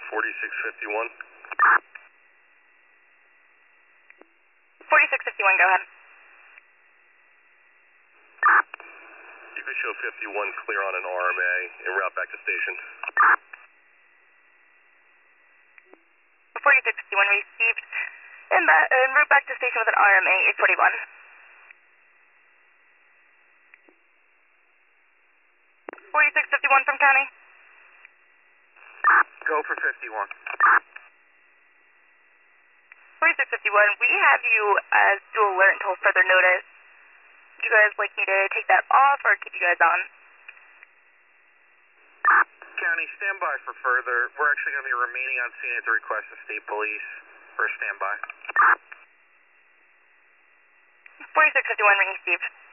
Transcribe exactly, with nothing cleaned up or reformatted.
forty-six fifty-one. forty-six fifty-one, go ahead. You could show fifty-one clear on an R M A en route back to station. forty-six fifty-one received. En, ba- en route back to station with an R M A eight forty-one. forty-six fifty-one from county. Go for fifty-one. forty-six fifty-one, we have you as dual alert until further notice. Would you guys like me to take that off or keep you guys on? County, stand by for further. We're actually going to be remaining on scene at the request of state police for a standby. forty-six fifty-one received.